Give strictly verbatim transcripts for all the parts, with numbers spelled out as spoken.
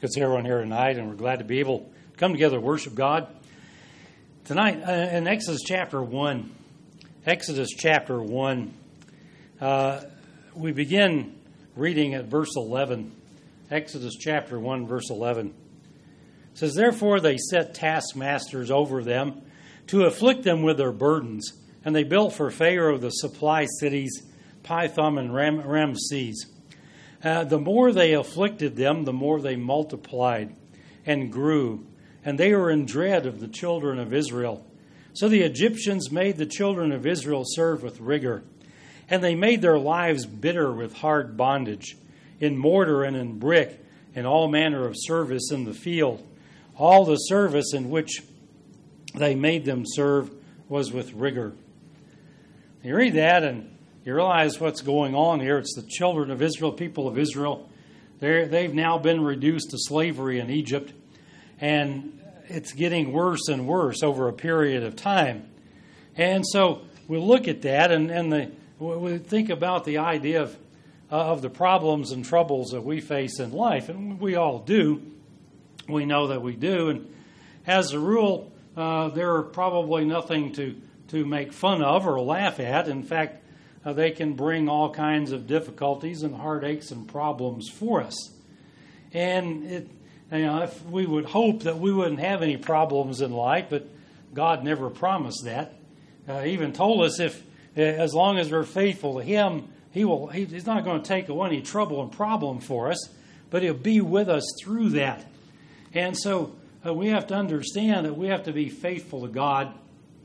Good to see everyone here tonight, and we're glad to be able to come together to worship God. Tonight, uh, in Exodus chapter one, Exodus chapter one, uh, we begin reading at verse eleven. Exodus chapter one, verse eleven. It says, "Therefore they set taskmasters over them to afflict them with their burdens. And they built for Pharaoh the supply cities, Pithom and Ram- Ramses. Uh, the more they afflicted them, the more they multiplied and grew. And they were in dread of the children of Israel. So the Egyptians made the children of Israel serve with rigor. And they made their lives bitter with hard bondage, in mortar and in brick, and all manner of service in the field. All the service in which they made them serve was with rigor." You read that and you realize what's going on here. It's the children of Israel, people of Israel. They're, they've now been reduced to slavery in Egypt, and it's getting worse and worse over a period of time. And so we look at that, and, and the, we think about the idea of, uh, of the problems and troubles that we face in life, and we all do. We know that we do, and as a rule, uh, there are probably nothing to, to make fun of or laugh at. In fact, Uh, they can bring all kinds of difficulties and heartaches and problems for us. And it, you know, if we would hope that we wouldn't have any problems in life, but God never promised that. Uh, he even told us if, as long as we're faithful to Him, He will. He, He's not going to take away any trouble and problem for us, but He'll be with us through that. And so uh, we have to understand that we have to be faithful to God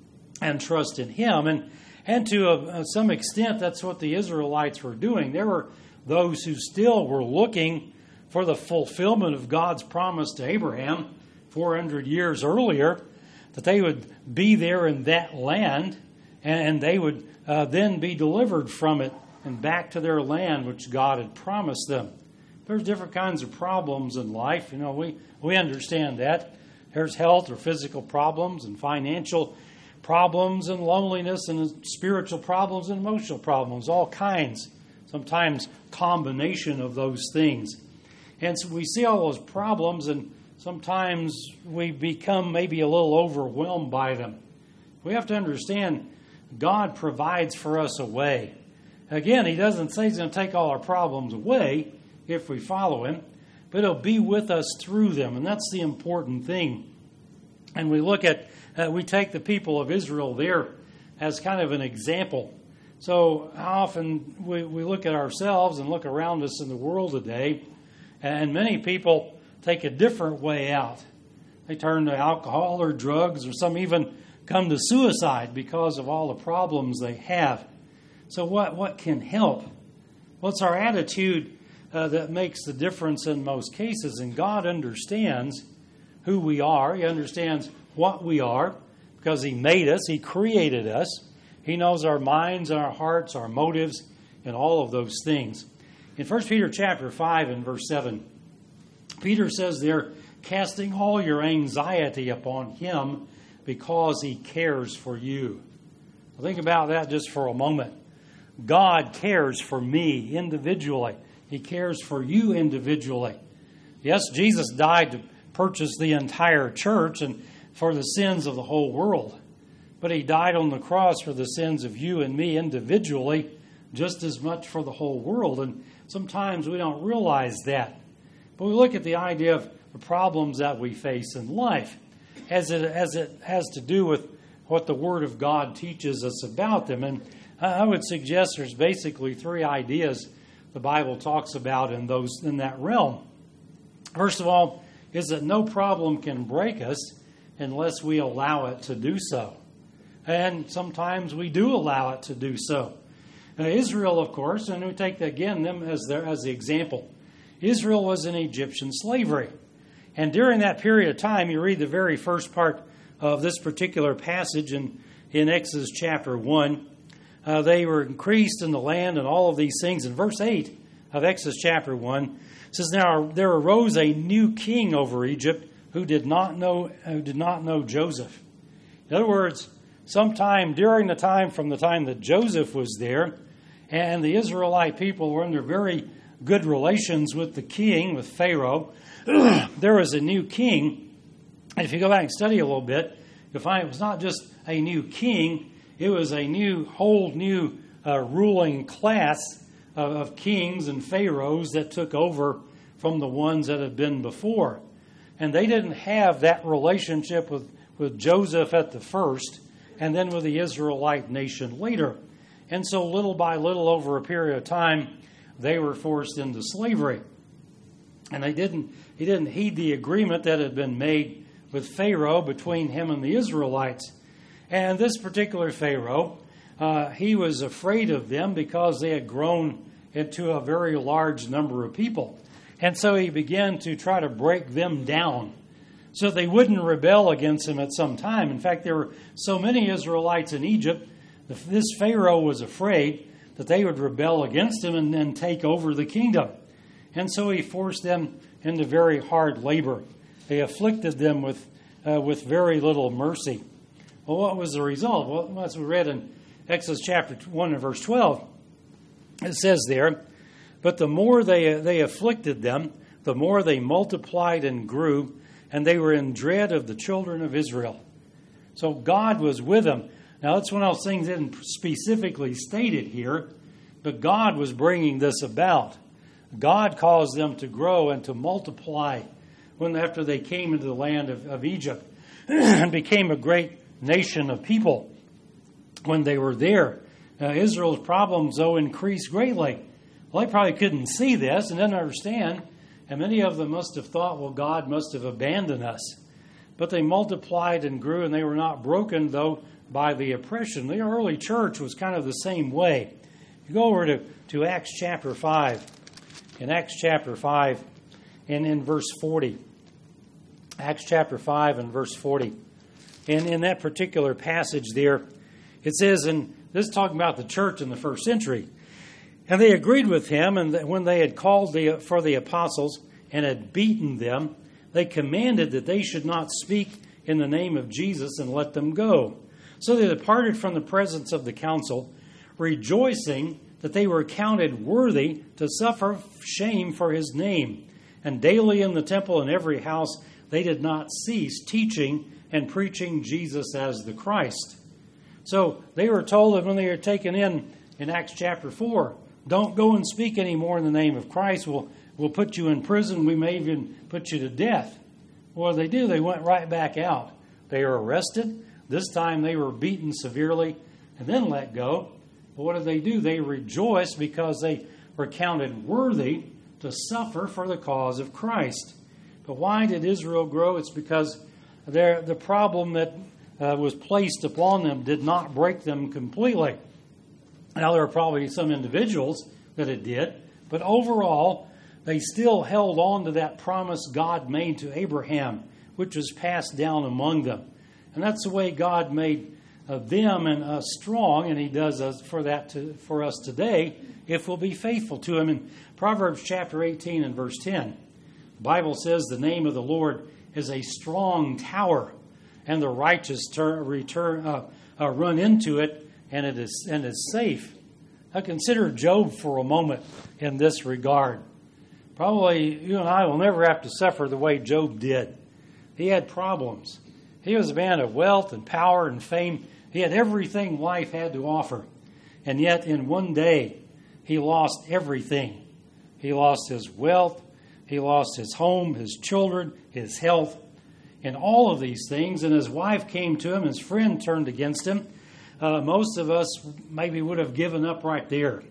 and trust in Him. And And to uh, some extent, that's what the Israelites were doing. There were those who still were looking for the fulfillment of God's promise to Abraham four hundred years earlier, that they would be there in that land, and they would uh, then be delivered from it and back to their land, which God had promised them. There's different kinds of problems in life. You know, we, we understand that. There's health or physical problems and financial problems and loneliness and spiritual problems and emotional problems, all kinds, sometimes combination of those things. And so we see all those problems, and sometimes we become maybe a little overwhelmed by them. We have to understand God provides for us a way. Again, He doesn't say He's going to take all our problems away if we follow Him, but He'll be with us through them, and that's the important thing. And we look at Uh, we take the people of Israel there as kind of an example. So how often we, we look at ourselves and look around us in the world today, and many people take a different way out. They turn to alcohol or drugs, or some even come to suicide because of all the problems they have. So what, what can help? Well, it's our attitude uh, that makes the difference in most cases, and God understands who we are. He understands what we are, because He made us, He created us. He knows our minds, our hearts, our motives, and all of those things. In First Peter chapter five and verse seven, Peter says there, "Casting all your anxiety upon Him, because He cares for you." Well, think about that just for a moment. God cares for me individually. He cares for you individually. Yes, Jesus died to purchase the entire church and for the sins of the whole world. But He died on the cross for the sins of you and me individually, just as much for the whole world. And sometimes we don't realize that. But we look at the idea of the problems that we face in life as it, as it has to do with what the Word of God teaches us about them. And I would suggest there's basically three ideas the Bible talks about in those in that realm. First of all, is that no problem can break us unless we allow it to do so. And sometimes we do allow it to do so. Now, Israel, of course, and we take again them as their as the example. Israel was in Egyptian slavery. And during that period of time, you read the very first part of this particular passage in, in Exodus chapter one. Uh, they were increased in the land and all of these things. In verse eight of Exodus chapter one, it says, "Now there arose a new king over Egypt, who did not know who did not know Joseph." In other words, sometime during the time from the time that Joseph was there, and the Israelite people were under very good relations with the king, with Pharaoh. There was a new king. And if you go back and study a little bit, you'll find it was not just a new king, it was a new, whole new uh, ruling class of, of kings and pharaohs that took over from the ones that had been before. And they didn't have that relationship with, with Joseph at the first, and then with the Israelite nation later. And so little by little, over a period of time, they were forced into slavery. And they didn't, he didn't heed the agreement that had been made with Pharaoh between him and the Israelites. And this particular Pharaoh, uh, he was afraid of them because they had grown into a very large number of people. And so he began to try to break them down so they wouldn't rebel against him at some time. In fact, there were so many Israelites in Egypt, this Pharaoh was afraid that they would rebel against him and then take over the kingdom. And so he forced them into very hard labor. They afflicted them with, uh, with very little mercy. Well, what was the result? Well, as we read in Exodus chapter one and verse twelve, it says there, "But the more they they afflicted them, the more they multiplied and grew, and they were in dread of the children of Israel." So God was with them. Now, that's one of those things that isn't specifically stated here, but God was bringing this about. God caused them to grow and to multiply when after they came into the land of, of Egypt and became a great nation of people when they were there. Now, Israel's problems, though, increased greatly. Well, they probably couldn't see this and didn't understand, and many of them must have thought, well, God must have abandoned us. But they multiplied and grew, and they were not broken, though, by the oppression. The early church was kind of the same way. You go over to, to Acts chapter five. In Acts chapter five and in verse forty. Acts chapter five and verse forty. And in that particular passage there, it says, and this is talking about the church in the first century, "And they agreed with him, and that when they had called the, for the apostles and had beaten them, they commanded that they should not speak in the name of Jesus and let them go. So they departed from the presence of the council, rejoicing that they were counted worthy to suffer shame for his name. And daily in the temple and every house they did not cease teaching and preaching Jesus as the Christ." So they were told that when they were taken in, in Acts chapter four, don't go and speak anymore in the name of Christ. We'll, we'll put you in prison. We may even put you to death. What did they do? They went right back out. They were arrested. This time they were beaten severely and then let go. But what did they do? They rejoiced because they were counted worthy to suffer for the cause of Christ. But why did Israel grow? It's because the problem that uh, was placed upon them did not break them completely. Now, there are probably some individuals that it did, but overall, they still held on to that promise God made to Abraham, which was passed down among them. And that's the way God made uh, them and us strong, and he does us for that to, for us today if we'll be faithful to him. In Proverbs chapter eighteen and verse ten, the Bible says the name of the Lord is a strong tower, and the righteous turn, return, uh, uh, run into it, and it is and is safe. Now consider Job for a moment in this regard. Probably you and I will never have to suffer the way Job did. He had problems. He was a man of wealth and power and fame. He had everything life had to offer. And yet in one day, he lost everything. He lost his wealth. He lost his home, his children, his health, and all of these things. And his wife came to him. His friend turned against him. Uh, most of us maybe would have given up right there.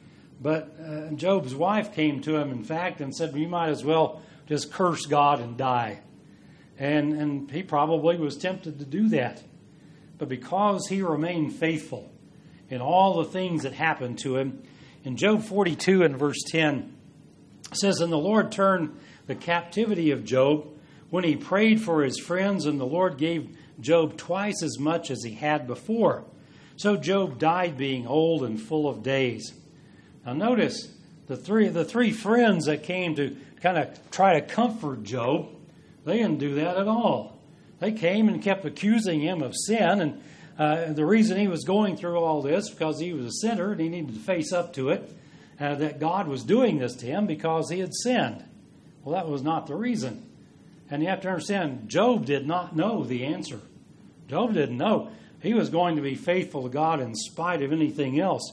But uh, Job's wife came to him, in fact, and said, well, you might as well just curse God and die. And, and he probably was tempted to do that. But because he remained faithful in all the things that happened to him, in Job forty-two and verse ten, it says, and the Lord turned the captivity of Job when he prayed for his friends, and the Lord gave Job twice as much as he had before. So Job died being old and full of days. Now notice the three the three friends that came to kind of try to comfort Job, they didn't do that at all. They came and kept accusing him of sin, and uh, the reason he was going through all this because he was a sinner and he needed to face up to it. uh, that God was doing this to him because he had sinned. Well, that was not the reason. And you have to understand, Job did not know the answer. Job didn't know. He was going to be faithful to God in spite of anything else.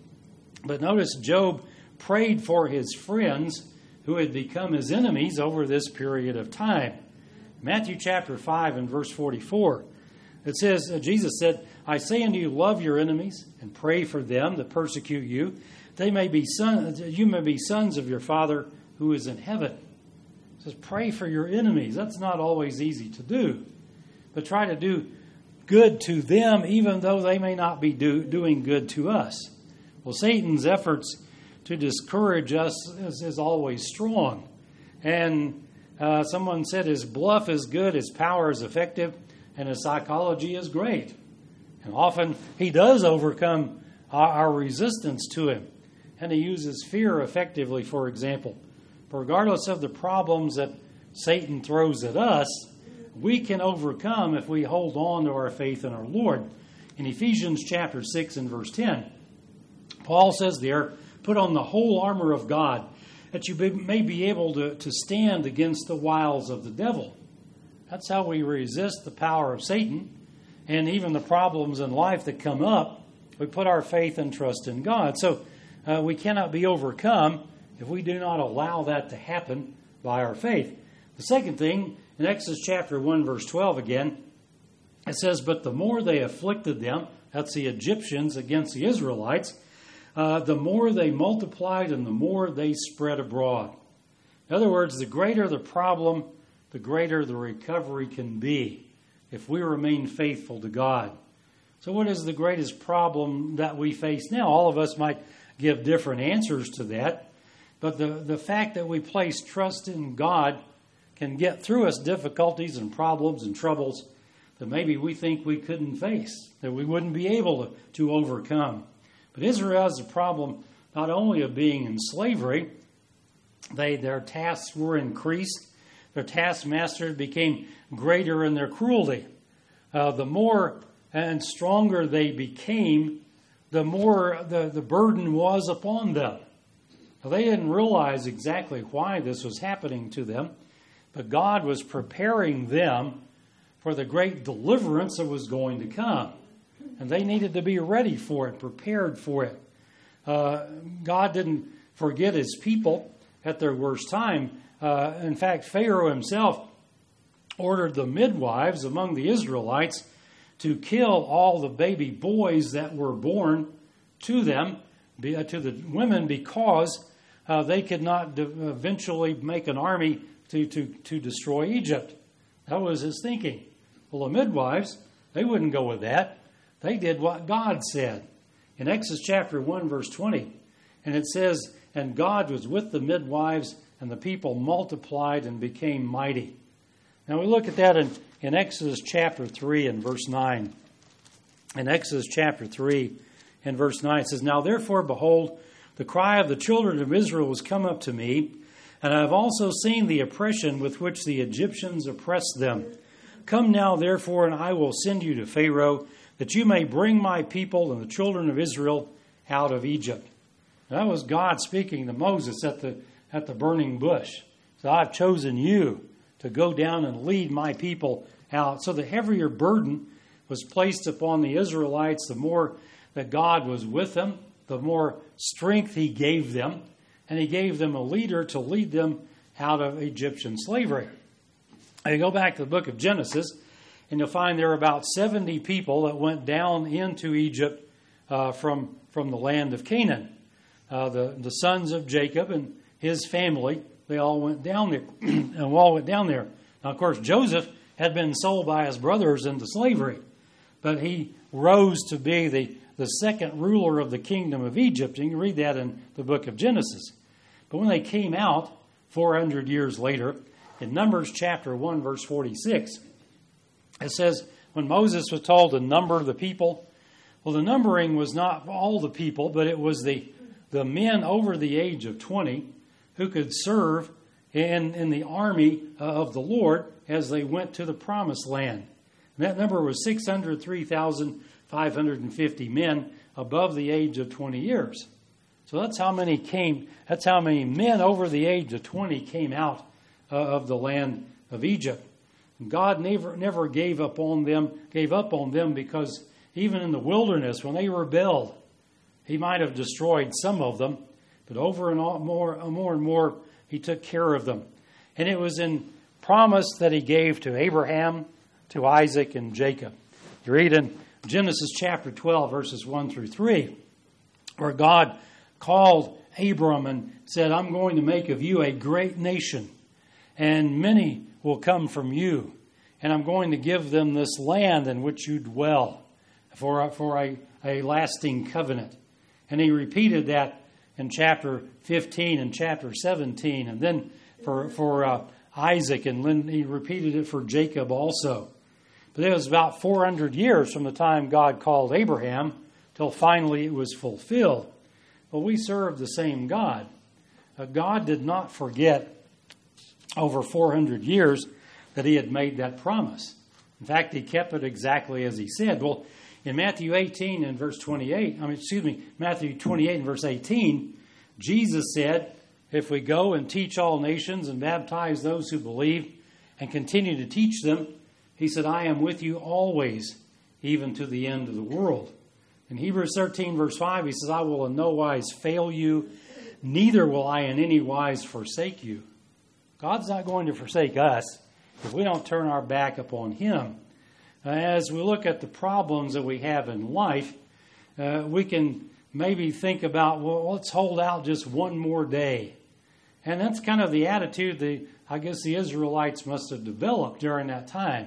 But notice Job prayed for his friends who had become his enemies over this period of time. Matthew chapter five and verse forty-four, it says, uh, Jesus said, I say unto you, love your enemies and pray for them that persecute you. They may be son, you may be sons of your Father who is in heaven. It says, pray for your enemies. That's not always easy to do. But try to do good to them even though they may not be do, doing good to us. Well, Satan's efforts to discourage us is, is always strong. And uh, someone said his bluff is good, his power is effective, and his psychology is great. And often he does overcome our, our resistance to him. And he uses fear effectively, for example. But regardless of the problems that Satan throws at us, we can overcome if we hold on to our faith in our Lord. In Ephesians chapter six and verse ten, Paul says there, put on the whole armor of God, that you may be able to, to stand against the wiles of the devil. That's how we resist the power of Satan and even the problems in life that come up. We put our faith and trust in God. So uh, we cannot be overcome if we do not allow that to happen by our faith. The second thing, in Exodus chapter one, verse twelve again, it says, but the more they afflicted them, that's the Egyptians against the Israelites, Uh, the more they multiplied and the more they spread abroad. In other words, the greater the problem, the greater the recovery can be if we remain faithful to God. So what is the greatest problem that we face now? All of us might give different answers to that, but the, the fact that we place trust in God can get through us difficulties and problems and troubles that maybe we think we couldn't face, that we wouldn't be able to, to overcome. But Israel has a problem not only of being in slavery, they their tasks were increased, their taskmasters became greater in their cruelty. Uh, the more and stronger they became, the more the, the burden was upon them. Now, they didn't realize exactly why this was happening to them, but God was preparing them for the great deliverance that was going to come. And they needed to be ready for it, prepared for it. Uh, God didn't forget his people at their worst time. Uh, in fact, Pharaoh himself ordered the midwives among the Israelites to kill all the baby boys that were born to them, to the women, because uh, they could not de- eventually make an army to, to, to destroy Egypt. That was his thinking. Well, the midwives, they wouldn't go with that. They did what God said. In Exodus chapter one, verse twenty, and it says, and God was with the midwives, and the people multiplied and became mighty. Now we look at that in, in Exodus chapter three and verse nine. In Exodus chapter three and verse nine, it says, now therefore, behold, the cry of the children of Israel has come up to me, and I have also seen the oppression with which the Egyptians oppressed them. Come now, therefore, and I will send you to Pharaoh, that you may bring my people and the children of Israel out of Egypt. That was God speaking to Moses at the at the burning bush. So I've chosen you to go down and lead my people out. So the heavier burden was placed upon the Israelites. The more that God was with them, the more strength he gave them. And he gave them a leader to lead them out of Egyptian slavery. And you go back to the book of Genesis, and you'll find there are about seventy people that went down into Egypt uh, from, from the land of Canaan. Uh, the, the sons of Jacob and his family, they all went down there. and all went down there. Now, of course, Joseph had been sold by his brothers into slavery. But he rose to be the, the second ruler of the kingdom of Egypt. And you can read that in the book of Genesis. But when they came out four hundred years later, in Numbers chapter one, verse forty-six, it says, when Moses was told to number the people, well, the numbering was not all the people, but it was the, the men over the age of twenty who could serve in, in the army of the Lord as they went to the promised land. And that number was six hundred three thousand five hundred fifty men above the age of twenty years. So that's how many came, that's how many men over the age of twenty came out uh, of the land of Egypt. God never never gave up on them, gave up on them because even in the wilderness, when they rebelled, he might have destroyed some of them, but over and all, more, more and more, he took care of them. And it was in promise that he gave to Abraham, to Isaac, and Jacob. You read in Genesis chapter twelve, verses one through three, where God called Abram and said, I'm going to make of you a great nation, and many will come from you, and I'm going to give them this land in which you dwell for a, for a, a lasting covenant. And he repeated that in chapter fifteen and chapter seventeen, and then for, for uh, Isaac, and then he repeated it for Jacob also. But it was about four hundred years from the time God called Abraham till finally it was fulfilled. Well, we serve the same God. Uh, God did not forget over four hundred years that he had made that promise. In fact, he kept it exactly as he said. Well, in Matthew eighteen and verse twenty-eight, I mean, excuse me, Matthew twenty-eight and verse eighteen, Jesus said, if we go and teach all nations and baptize those who believe and continue to teach them, he said, I am with you always, even to the end of the world. In Hebrews thirteen, verse five, he says, I will in no wise fail you, neither will I in any wise forsake you. God's not going to forsake us if we don't turn our back upon him. As we look at the problems that we have in life, uh, we can maybe think about, well, let's hold out just one more day. And that's kind of the attitude that I guess the Israelites must have developed during that time.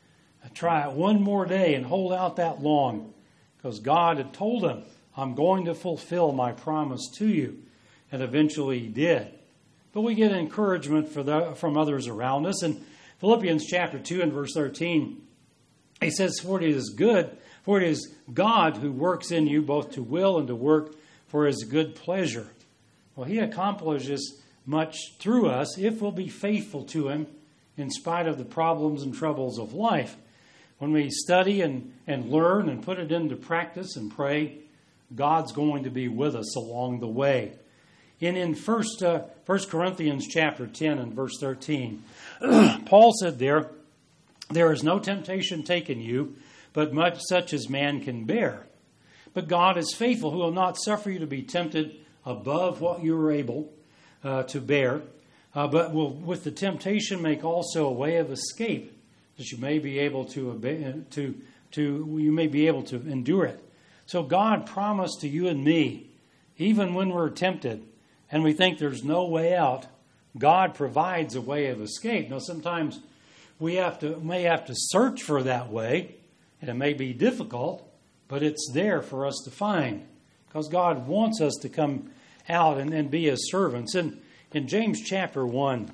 Try it one more day and hold out that long, because God had told them, I'm going to fulfill my promise to you. And eventually he did. But we get encouragement for the, from others around us. In Philippians chapter two and verse thirteen, he says, For it is good, for it is God who works in you both to will and to work for his good pleasure. Well, he accomplishes much through us if we'll be faithful to him in spite of the problems and troubles of life. When we study and, and learn and put it into practice and pray, God's going to be with us along the way. In in First uh, First Corinthians chapter ten and verse thirteen, Paul said there, there is no temptation taken you, but much such as man can bear. But God is faithful, who will not suffer you to be tempted above what you are able uh, to bear, uh, but will with the temptation make also a way of escape, that you may be able to obey, to to you may be able to endure it. So God promised to you and me, even when we're tempted and we think there's no way out, God provides a way of escape. Now, sometimes we have to may have to search for that way, and it may be difficult, but it's there for us to find, because God wants us to come out and, and be his servants. And in James chapter one,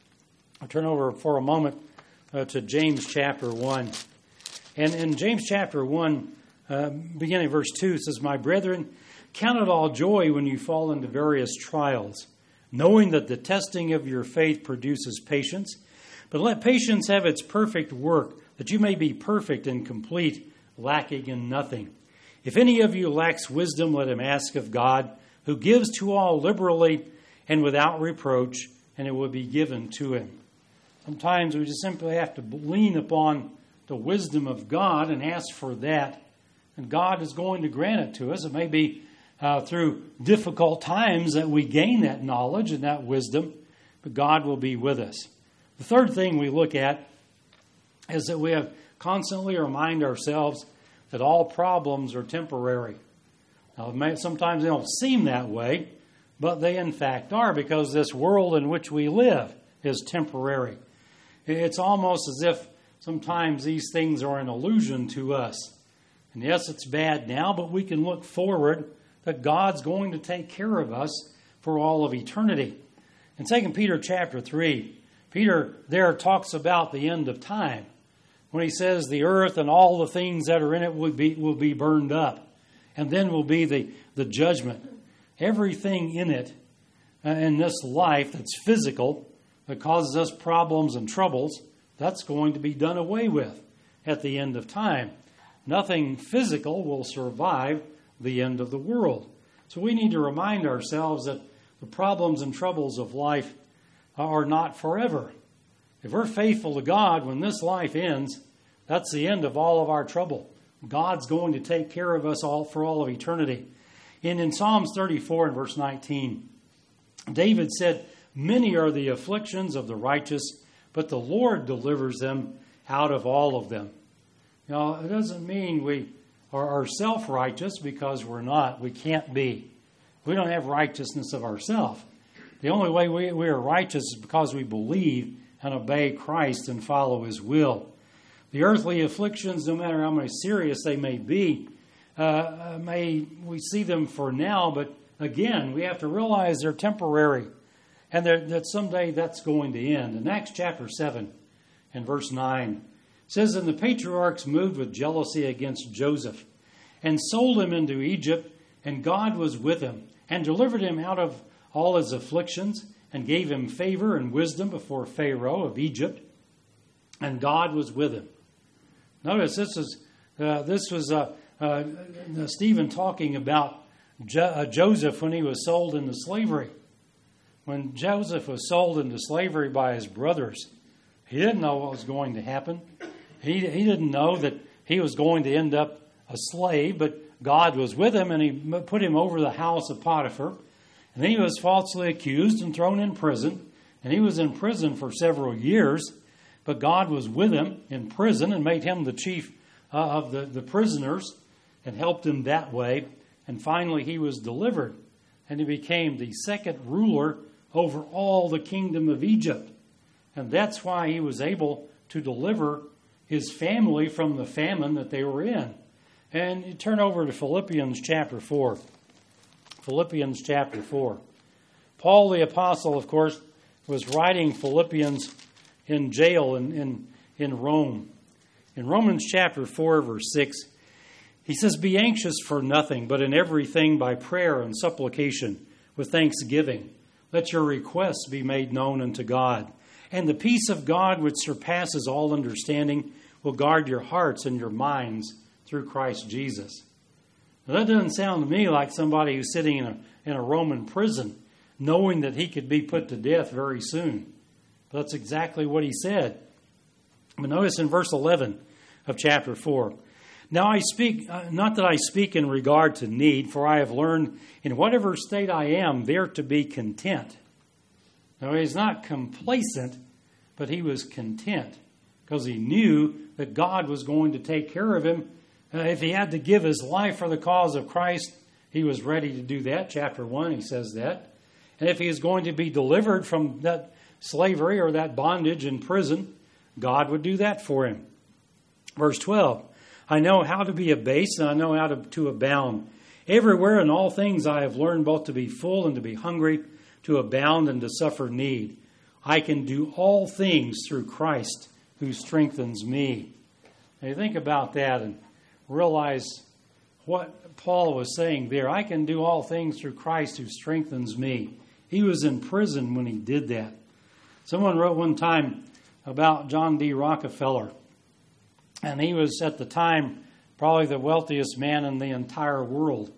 I'll turn over for a moment uh, to James chapter one. And in James chapter one, uh, beginning verse two, it says, My brethren, count it all joy when you fall into various trials, knowing that the testing of your faith produces patience. But let patience have its perfect work, that you may be perfect and complete, lacking in nothing. If any of you lacks wisdom, let him ask of God, who gives to all liberally and without reproach, and it will be given to him. Sometimes we just simply have to lean upon the wisdom of God and ask for that, and God is going to grant it to us. It may be uh, through difficult times that we gain that knowledge and that wisdom, but God will be with us. The third thing we look at is that we have constantly remind ourselves that all problems are temporary. Now, may, sometimes they don't seem that way, but they in fact are, because this world in which we live is temporary. It's almost as if sometimes these things are an illusion to us. And yes, it's bad now, but we can look forward that God's going to take care of us for all of eternity. In Second Peter chapter three, Peter there talks about the end of time, when he says the earth and all the things that are in it will be will be burned up. And then will be the, the judgment. Everything in it, uh, in this life that's physical, that causes us problems and troubles, that's going to be done away with at the end of time. Nothing physical will survive the end of the world. So we need to remind ourselves that the problems and troubles of life are not forever. If we're faithful to God, when this life ends, that's the end of all of our trouble. God's going to take care of us all for all of eternity. And in Psalms thirty-four and verse nineteen, David said, "Many are the afflictions of the righteous, but the Lord delivers them out of all of them." Now, it doesn't mean we are, are self-righteous, because we're not. We can't be. We don't have righteousness of ourselves. The only way we, we are righteous is because we believe and obey Christ and follow His will. The earthly afflictions, no matter how much serious they may be, uh, may we see them for now, but again, we have to realize they're temporary, and they're, that someday that's going to end. In Acts chapter seven and verse nine, it says, "And the patriarchs moved with jealousy against Joseph, and sold him into Egypt, and God was with him, and delivered him out of all his afflictions, and gave him favor and wisdom before Pharaoh of Egypt, and God was with him." Notice this is uh, this was uh, uh, Stephen talking about Jo- uh, Joseph when he was sold into slavery. When Joseph was sold into slavery by his brothers, he didn't know what was going to happen. He he didn't know that he was going to end up a slave, but God was with him, and He put him over the house of Potiphar. And he was falsely accused and thrown in prison. And he was in prison for several years. But God was with him in prison and made him the chief uh, of the, the prisoners and helped him that way. And finally he was delivered. And he became the second ruler over all the kingdom of Egypt. And that's why he was able to deliver his family from the famine that they were in. And you turn over to Philippians chapter four. Philippians chapter four. Paul the apostle, of course, was writing Philippians in jail in, in, in Rome. In Romans chapter four, verse six, he says, "Be anxious for nothing, but in everything by prayer and supplication with thanksgiving. Let your requests be made known unto God. And the peace of God, which surpasses all understanding, will guard your hearts and your minds through Christ Jesus." Now, that doesn't sound to me like somebody who's sitting in a, in a Roman prison, knowing that he could be put to death very soon. But that's exactly what he said. But notice in verse eleven of chapter four, "Now I speak, uh, not that I speak in regard to need, for I have learned in whatever state I am there to be content." Now he's not complacent, but he was content because he knew that God was going to take care of him. Uh, if he had to give his life for the cause of Christ, he was ready to do that. Chapter one, he says that. And if he is going to be delivered from that slavery or that bondage in prison, God would do that for him. Verse twelve, "I know how to be abased, and I know how to, to abound. Everywhere in all things I have learned both to be full and to be hungry, to abound and to suffer need. I can do all things through Christ who strengthens me." Now you think about that and realize what Paul was saying there. I can do all things through Christ who strengthens me. He was in prison when he did that. Someone wrote one time about John D. Rockefeller, and he was at the time probably the wealthiest man in the entire world.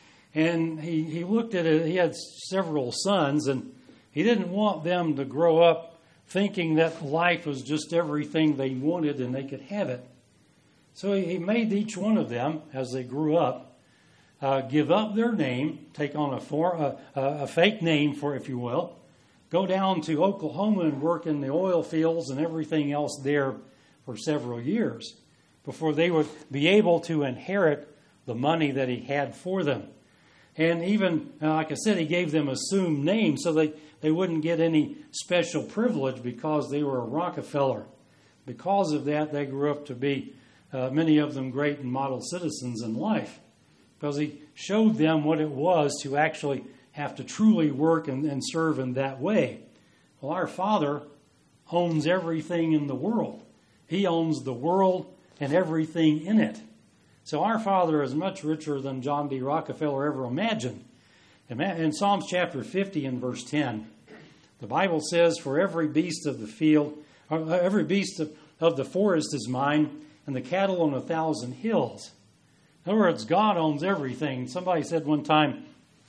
And he, he looked at it, he had several sons, and he didn't want them to grow up thinking that life was just everything they wanted and they could have it. So he made each one of them, as they grew up, uh, give up their name, take on a, for, a, a fake name, for if you will, go down to Oklahoma and work in the oil fields and everything else there for several years before they would be able to inherit the money that he had for them. And even, uh, like I said, he gave them assumed names so they, they wouldn't get any special privilege because they were a Rockefeller. Because of that, they grew up to be Uh, many of them great and model citizens in life, because he showed them what it was to actually have to truly work and, and serve in that way. Well, our Father owns everything in the world. He owns the world and everything in it. So our Father is much richer than John D. Rockefeller ever imagined. In Psalms chapter fifty and verse ten, the Bible says, "For every beast of the field, or every beast of, of the forest is mine, and the cattle on a thousand hills." In other words, God owns everything. Somebody said one time,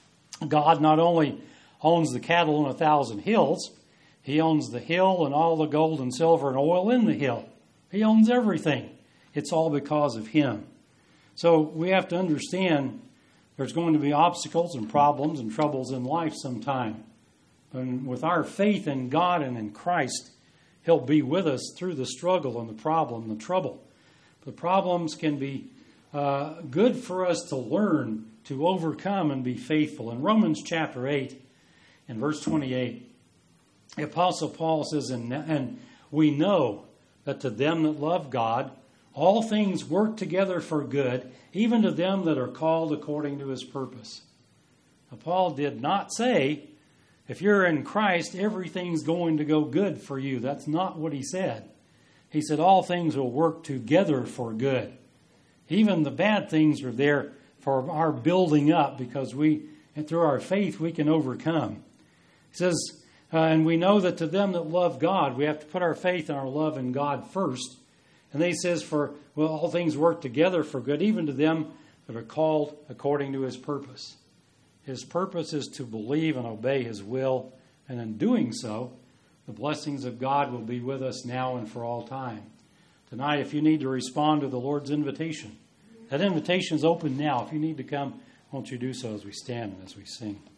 God not only owns the cattle on a thousand hills, He owns the hill and all the gold and silver and oil in the hill. He owns everything. It's all because of Him. So we have to understand there's going to be obstacles and problems and troubles in life sometime. And with our faith in God and in Christ, He'll be with us through the struggle and the problem and the trouble. The problems can be uh, good for us to learn to overcome and be faithful. In Romans chapter eight, in verse twenty-eight, the Apostle Paul says, and, and we know that to them that love God, all things work together for good, even to them that are called according to His purpose. Now, Paul did not say, if you're in Christ, everything's going to go good for you. That's not what he said. He said all things will work together for good. Even the bad things are there for our building up, because we, and through our faith, we can overcome. He says, uh, and we know that to them that love God, we have to put our faith and our love in God first. And then he says, for well, all things work together for good, even to them that are called according to His purpose. His purpose is to believe and obey His will, and in doing so, the blessings of God will be with us now and for all time. Tonight, if you need to respond to the Lord's invitation, that invitation is open now. If you need to come, won't you do so as we stand and as we sing?